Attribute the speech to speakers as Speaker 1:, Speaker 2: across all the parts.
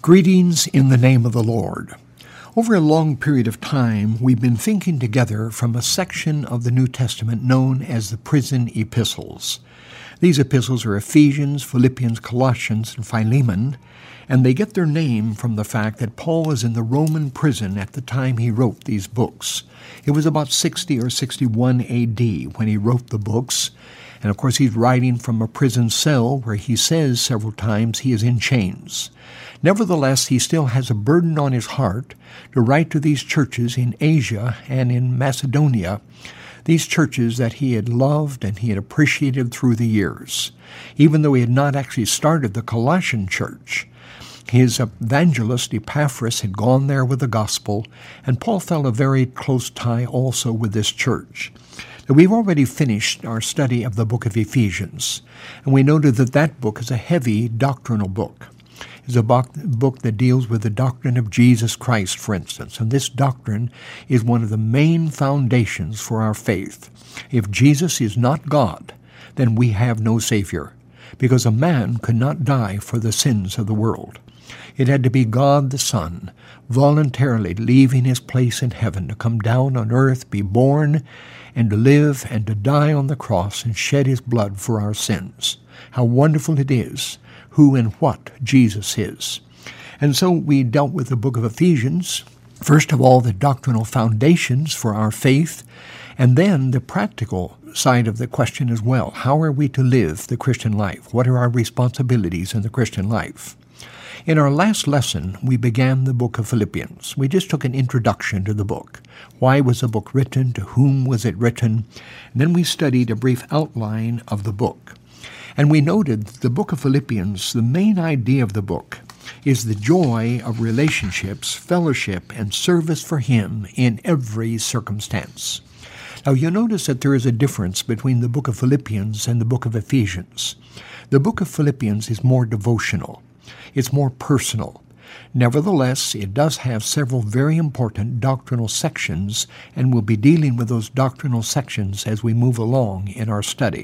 Speaker 1: Greetings in the name of the Lord. Over a long period of time, we've been thinking together from a section of the New Testament known as the prison epistles. These epistles are Ephesians, Philippians, Colossians, and Philemon, and they get their name from the fact that Paul was in the Roman prison at the time he wrote these books. It was about 60 or 61 A.D. when he wrote the books, and of course he's writing from a prison cell where he says several times he is in chains. Nevertheless, he still has a burden on his heart to write to these churches in Asia and in Macedonia, these churches that he had loved and he had appreciated through the years. Even though he had not actually started the Colossian church, his evangelist Epaphras had gone there with the gospel, and Paul felt a very close tie also with this church. Now, we've already finished our study of the book of Ephesians, and we noted that that book is a heavy doctrinal book. It's a book that deals with the doctrine of Jesus Christ, for instance, and this doctrine is one of the main foundations for our faith. If Jesus is not God, then we have no Savior, because a man could not die for the sins of the world. It had to be God the Son, voluntarily leaving his place in heaven to come down on earth, be born, and to live and to die on the cross and shed his blood for our sins. How wonderful it is who and what Jesus is. And so we dealt with the book of Ephesians, first of all the doctrinal foundations for our faith, and then the practical side of the question as well. How are we to live the Christian life? What are our responsibilities in the Christian life? In our last lesson, we began the book of Philippians. We just took an introduction to the book. Why was the book written? To whom was it written? And then we studied a brief outline of the book. And we noted the book of Philippians, the main idea of the book is the joy of relationships, fellowship, and service for him in every circumstance. Now, you'll notice that there is a difference between the book of Philippians and the book of Ephesians. The book of Philippians is more devotional. It's more personal. Nevertheless, it does have several very important doctrinal sections, and we'll be dealing with those doctrinal sections as we move along in our study.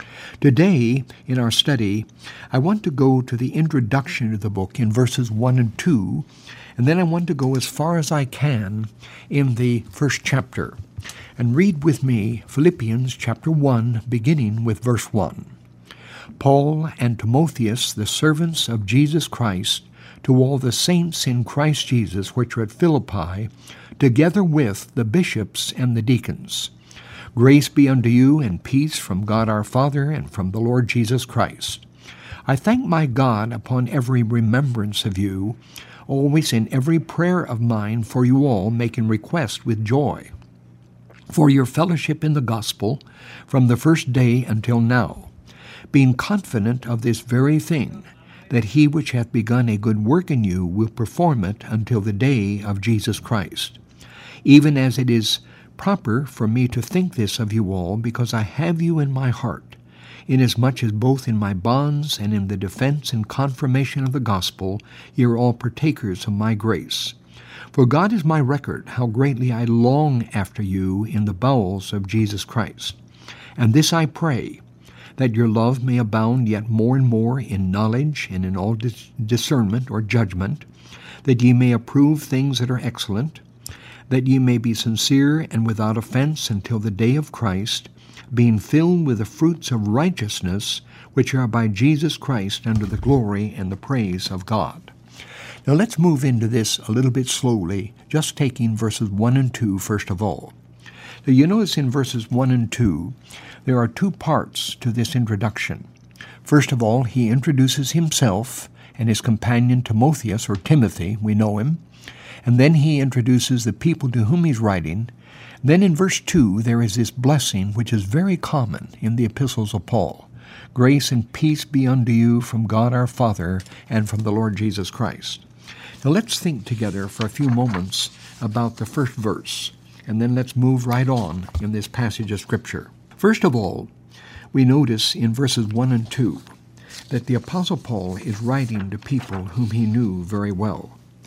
Speaker 1: Today, in our study, I want to go to the introduction to the book in verses 1 and 2, and then I want to go as far as I can in the first chapter. And read with me Philippians chapter 1, beginning with verse 1. Paul and Timotheus, the servants of Jesus Christ, to all the saints in Christ Jesus which are at Philippi, together with the bishops and the deacons. Grace be unto you and peace from God our Father and from the Lord Jesus Christ. I thank my God upon every remembrance of you, always in every prayer of mine for you all, making request with joy, for your fellowship in the gospel from the first day until now, being confident of this very thing, that he which hath begun a good work in you will perform it until the day of Jesus Christ. Even as it is proper for me to think this of you all, because I have you in my heart, inasmuch as both in my bonds and in the defense and confirmation of the gospel ye are all partakers of my grace. For God is my record, how greatly I long after you in the bowels of Jesus Christ. And this I pray, that your love may abound yet more and more in knowledge and in all discernment or judgment, that ye may approve things that are excellent, that ye may be sincere and without offense until the day of Christ, being filled with the fruits of righteousness, which are by Jesus Christ unto the glory and the praise of God. Now let's move into this a little bit slowly, just taking verses 1 and 2 first of all. Now you notice in verses 1 and 2, there are two parts to this introduction. First of all, he introduces himself and his companion Timotheus, or Timothy, we know him. And then he introduces the people to whom he's writing. Then in verse 2, there is this blessing which is very common in the epistles of Paul. Grace and peace be unto you from God our Father and from the Lord Jesus Christ. Now let's think together for a few moments about the first verse, and then let's move right on in this passage of Scripture. First of all, we notice in verses 1 and 2 that the Apostle Paul is writing to people whom he knew very well.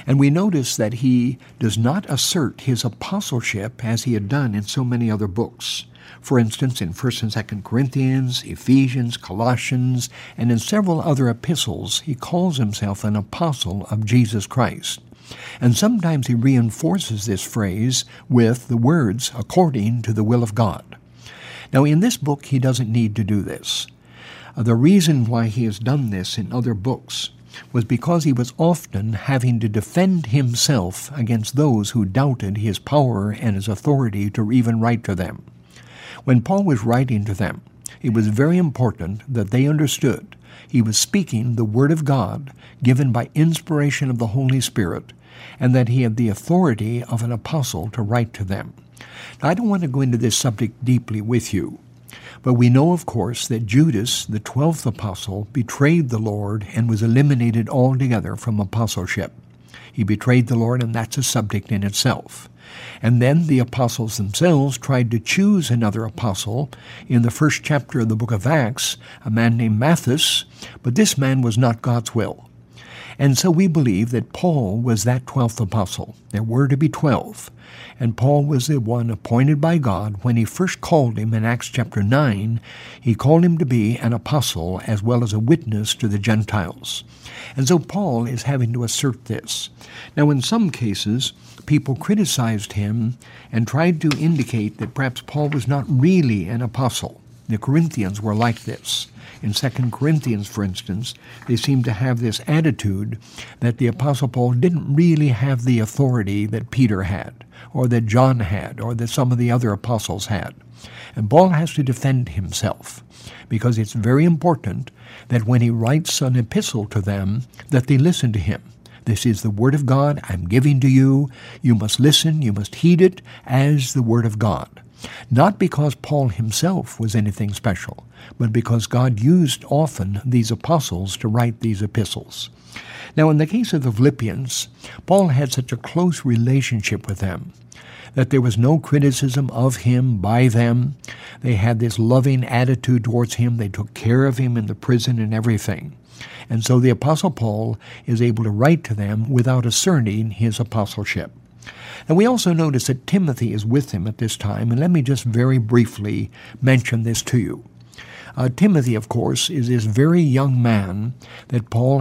Speaker 1: And we notice that he does not assert his apostleship as he had done in so many other books. For instance, in 1st and 2nd Corinthians, Ephesians, Colossians, and in several other epistles, he calls himself an apostle of Jesus Christ. And sometimes he reinforces this phrase with the words, according to the will of God. Now, in this book, he doesn't need to do this. The reason why he has done this in other books was because he was often having to defend himself against those who doubted his power and his authority to even write to them. When Paul was writing to them, it was very important that they understood he was speaking the Word of God given by inspiration of the Holy Spirit, and that he had the authority of an apostle to write to them. Now, I don't want to go into this subject deeply with you, but we know, of course, that Judas, the 12th apostle, betrayed the Lord and was eliminated altogether from apostleship. He betrayed the Lord, and that's a subject in itself. And then the apostles themselves tried to choose another apostle in the 1st chapter of the book of Acts, a man named Matthias, but this man was not God's will. And so we believe that Paul was that 12th apostle. There were to be 12. And Paul was the one appointed by God. When he first called him in Acts chapter 9, he called him to be an apostle as well as a witness to the Gentiles. And so Paul is having to assert this. Now, in some cases, people criticized him and tried to indicate that perhaps Paul was not really an apostle. The Corinthians were like this. In 2 Corinthians, for instance, they seem to have this attitude that the Apostle Paul didn't really have the authority that Peter had, or that John had, or that some of the other apostles had. And Paul has to defend himself, because it's very important that when he writes an epistle to them, that they listen to him. This is the Word of God I'm giving to you. You must listen, you must heed it as the Word of God. Not because Paul himself was anything special, but because God used often these apostles to write these epistles. Now, in the case of the Philippians, Paul had such a close relationship with them that there was no criticism of him by them. They had this loving attitude towards him. They took care of him in the prison and everything. And so the Apostle Paul is able to write to them without asserting his apostleship. And we also notice that Timothy is with him at this time, and let me just very briefly mention this to you. Timothy, of course, is this very young man that Paul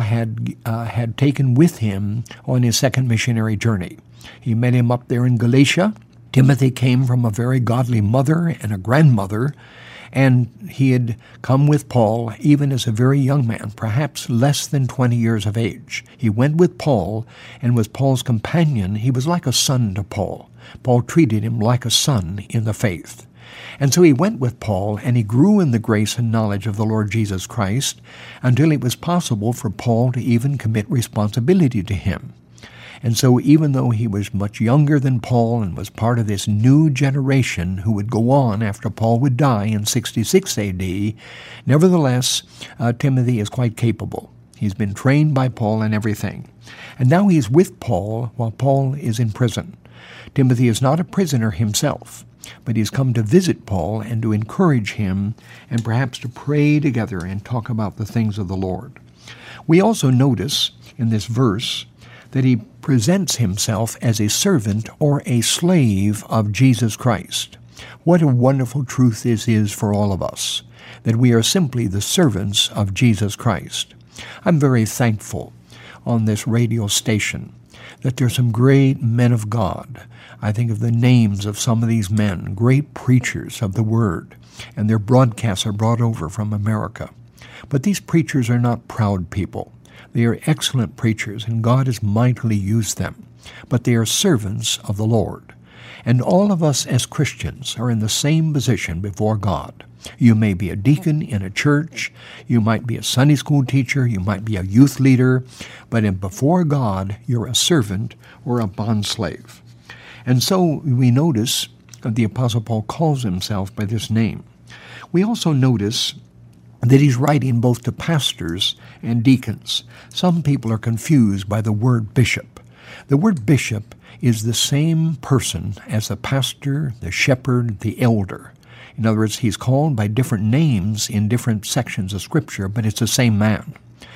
Speaker 1: had taken with him on his second missionary journey. He met him up there in Galatia. Timothy came from a very godly mother and a grandmother, and he had come with Paul even as a very young man, perhaps less than 20 years of age. He went with Paul and was Paul's companion. He was like a son to Paul. Paul treated him like a son in the faith. And so he went with Paul, and he grew in the grace and knowledge of the Lord Jesus Christ until it was possible for Paul to even commit responsibility to him. And so even though he was much younger than Paul and was part of this new generation who would go on after Paul would die in 66 A.D., nevertheless, Timothy is quite capable. He's been trained by Paul and everything. And now he's with Paul while Paul is in prison. Timothy is not a prisoner himself, but he's come to visit Paul and to encourage him and perhaps to pray together and talk about the things of the Lord. We also notice in this verse that he presents himself as a servant or a slave of Jesus Christ. What a wonderful truth this is for all of us, that we are simply the servants of Jesus Christ. I'm very thankful on this radio station that there's some great men of God. I think of the names of some of these men, great preachers of the Word, and their broadcasts are brought over from America. But these preachers are not proud people. They are excellent preachers, and God has mightily used them. But they are servants of the Lord. And all of us as Christians are in the same position before God. You may be a deacon in a church. You might be a Sunday school teacher. You might be a youth leader. But before God, you're a servant or a bondslave. And so we notice that the Apostle Paul calls himself by this name. We also notice that he's writing both to pastors and deacons. Some people are confused by the word bishop. The word bishop is the same person as the pastor, the shepherd, the elder. In other words, he's called by different names in different sections of Scripture, but it's the same man.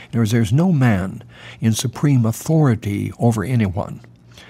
Speaker 1: There's no man in supreme authority over anyone.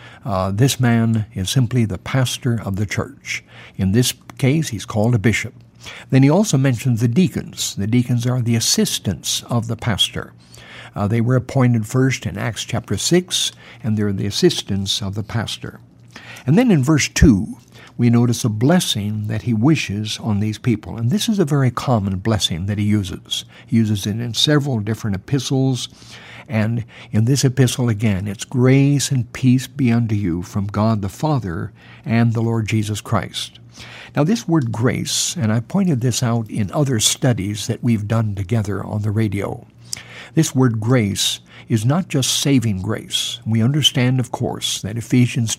Speaker 1: This man is simply the pastor of the church. In this case, he's called a bishop. Then he also mentions the deacons. The deacons are the assistants of the pastor. They were appointed first in Acts chapter 6, and they're the assistants of the pastor. And then in verse 2, we notice a blessing that he wishes on these people. And this is a very common blessing that he uses. He uses it in several different epistles. And in this epistle, again, it's grace and peace be unto you from God the Father and the Lord Jesus Christ. Now, this word grace, and I pointed this out in other studies that we've done together on the radio. This word grace is not just saving grace. We understand, of course, that Ephesians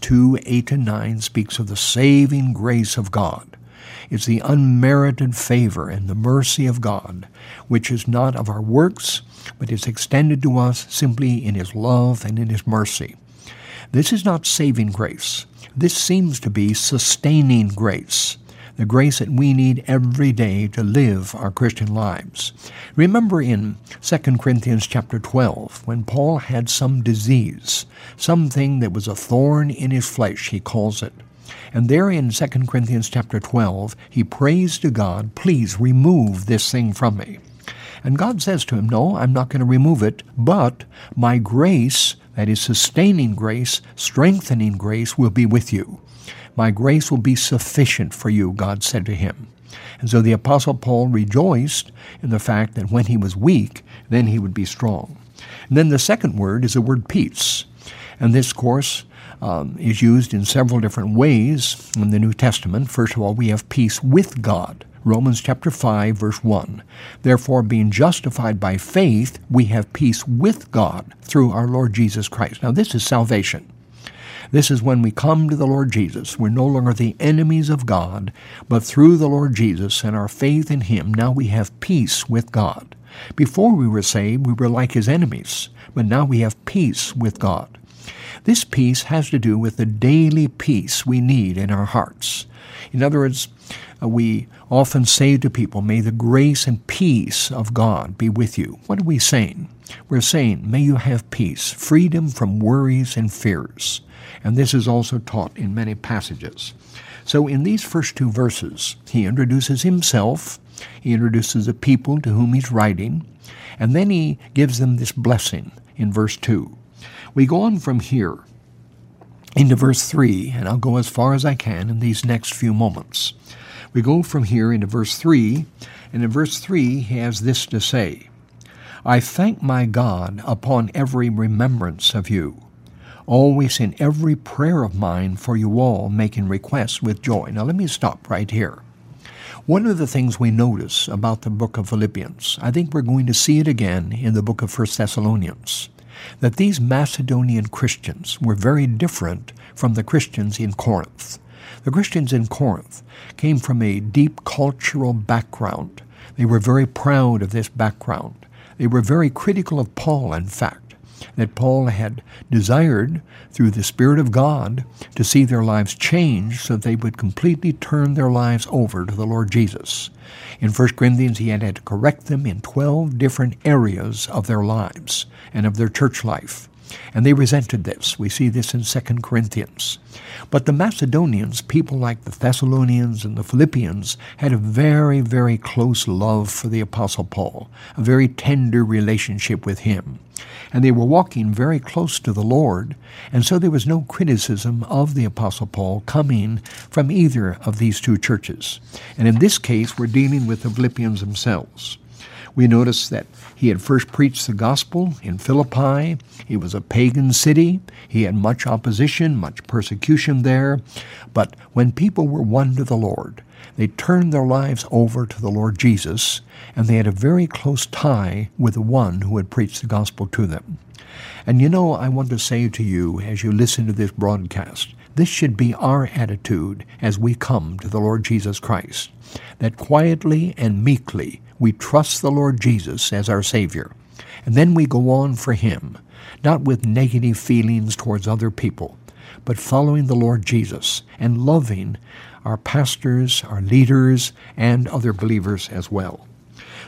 Speaker 1: 2:8-9 speaks of the saving grace of God. It's the unmerited favor and the mercy of God, which is not of our works, but is extended to us simply in His love and in His mercy. This is not saving grace. This seems to be sustaining grace, the grace that we need every day to live our Christian lives. Remember in 2 Corinthians chapter 12, when Paul had some disease, something that was a thorn in his flesh, he calls it. And there in 2 Corinthians chapter 12, he prays to God, please remove this thing from me. And God says to him, no, I'm not going to remove it, but my grace, that is sustaining grace, strengthening grace, will be with you. My grace will be sufficient for you, God said to him. And so the Apostle Paul rejoiced in the fact that when he was weak, then he would be strong. And then the second word is the word peace. And this, of course, is used in several different ways in the New Testament. First of all, we have peace with God. Romans chapter 5, verse 1. Therefore, being justified by faith, we have peace with God through our Lord Jesus Christ. Now, this is salvation. This is when we come to the Lord Jesus. We're no longer the enemies of God, but through the Lord Jesus and our faith in Him, now we have peace with God. Before we were saved, we were like His enemies, but now we have peace with God. This peace has to do with the daily peace we need in our hearts. In other words, we often say to people, may the grace and peace of God be with you. What are we saying? We're saying, may you have peace, freedom from worries and fears. And this is also taught in many passages. So in these first two verses, he introduces himself, he introduces the people to whom he's writing, and then he gives them this blessing in verse 2. We go on from here into verse 3, and I'll go as far as I can in these next few moments. We go from here into verse 3, and in verse 3 he has this to say, I thank my God upon every remembrance of you, always in every prayer of mine for you all, making requests with joy. Now let me stop right here. One of the things we notice about the book of Philippians, I think we're going to see it again in the book of 1 Thessalonians, that these Macedonian Christians were very different from the Christians in Corinth. The Christians in Corinth came from a deep cultural background. They were very proud of this background. They were very critical of Paul, in fact, that Paul had desired, through the Spirit of God, to see their lives change so that they would completely turn their lives over to the Lord Jesus. In 1 Corinthians, he had to correct them in 12 different areas of their lives and of their church life. And they resented this. We see this in 2 Corinthians. But the Macedonians, people like the Thessalonians and the Philippians, had a very, very close love for the Apostle Paul, a very tender relationship with him. And they were walking very close to the Lord, and so there was no criticism of the Apostle Paul coming from either of these two churches. And in this case, we're dealing with the Philippians themselves. We notice that he had first preached the gospel in Philippi. It was a pagan city. He had much opposition, much persecution there. But when people were won to the Lord, they turned their lives over to the Lord Jesus, and they had a very close tie with the one who had preached the gospel to them. And you know, I want to say to you as you listen to this broadcast, this should be our attitude as we come to the Lord Jesus Christ, that quietly and meekly we trust the Lord Jesus as our Savior, and then we go on for Him, not with negative feelings towards other people, but following the Lord Jesus and loving our pastors, our leaders, and other believers as well.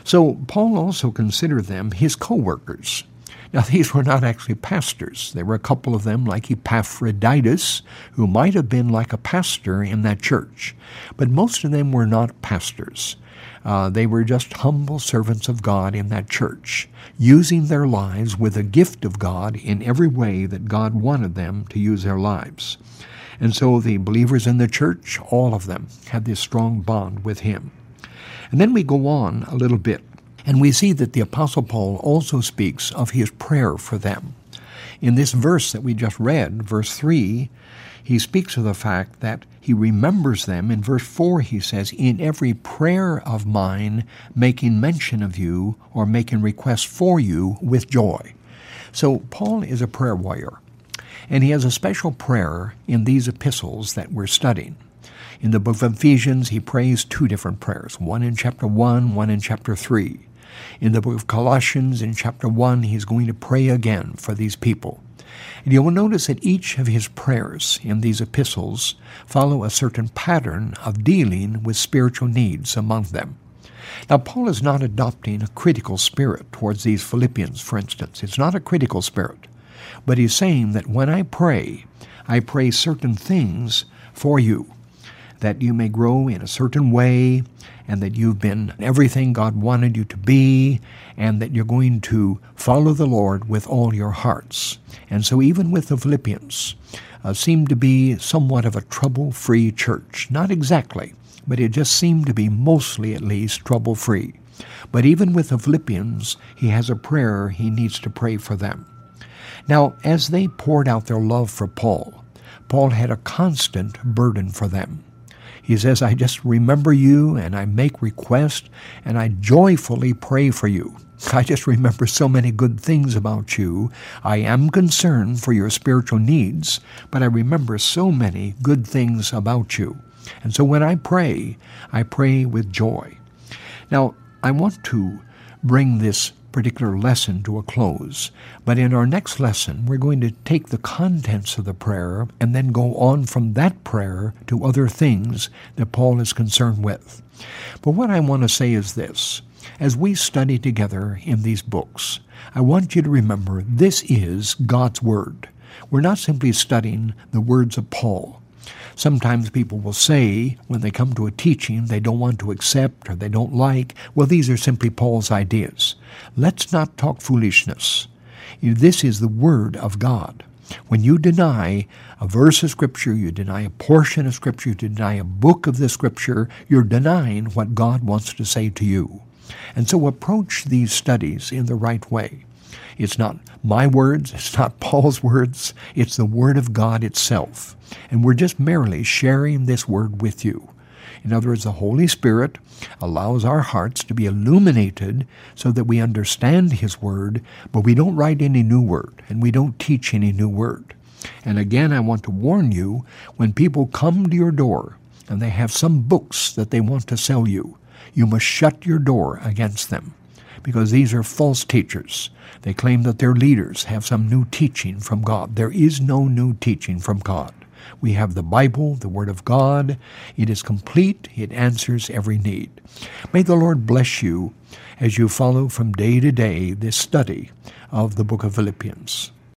Speaker 1: So Paul also considered them his co-workers. Now, these were not actually pastors. There were a couple of them, like Epaphroditus, who might have been like a pastor in that church. But most of them were not pastors. They were just humble servants of God in that church, using their lives with a gift of God in every way that God wanted them to use their lives. And so the believers in the church, all of them, had this strong bond with him. And then we go on a little bit, and we see that the Apostle Paul also speaks of his prayer for them. In this verse that we just read, verse 3, he speaks of the fact that he remembers them. In verse 4 he says, "In every prayer of mine, making mention of you," or making request for you with joy. So Paul is a prayer warrior, and he has a special prayer in these epistles that we're studying. In the book of Ephesians, he prays two different prayers, one in chapter 1, one in chapter 3. In the book of Colossians, in chapter 1, he's going to pray again for these people. And you will notice that each of his prayers in these epistles follow a certain pattern of dealing with spiritual needs among them. Now, Paul is not adopting a critical spirit towards these Philippians, for instance. It's not a critical spirit. But he's saying that when I pray certain things for you, that you may grow in a certain way, and that you've been everything God wanted you to be, and that you're going to follow the Lord with all your hearts. And so even with the Philippians, seemed to be somewhat of a trouble-free church. Not exactly, but it just seemed to be mostly, at least, trouble-free. But even with the Philippians, he has a prayer he needs to pray for them. Now, as they poured out their love for Paul, Paul had a constant burden for them. He says, I just remember you, and I make request, and I joyfully pray for you. I just remember so many good things about you. I am concerned for your spiritual needs, but I remember so many good things about you. And so when I pray with joy. Now, I want to bring this particular lesson to a close, but in our next lesson, we're going to take the contents of the prayer and then go on from that prayer to other things that Paul is concerned with. But what I want to say is this. As we study together in these books, I want you to remember this is God's Word. We're not simply studying the words of Paul. Sometimes people will say, when they come to a teaching they don't want to accept or they don't like, well, these are simply Paul's ideas. Let's not talk foolishness. This is the Word of God. When you deny a verse of Scripture, you deny a portion of Scripture, you deny a book of the Scripture, you're denying what God wants to say to you. And so approach these studies in the right way. It's not my words, it's not Paul's words, it's the Word of God itself. And we're just merely sharing this Word with you. In other words, the Holy Spirit allows our hearts to be illuminated so that we understand His Word, but we don't write any new word, and we don't teach any new word. And again, I want to warn you, when people come to your door and they have some books that they want to sell you, you must shut your door against them, because these are false teachers. They claim that their leaders have some new teaching from God. There is no new teaching from God. We have the Bible, the Word of God. It is complete. It answers every need. May the Lord bless you as you follow from day to day this study of the book of Philippians.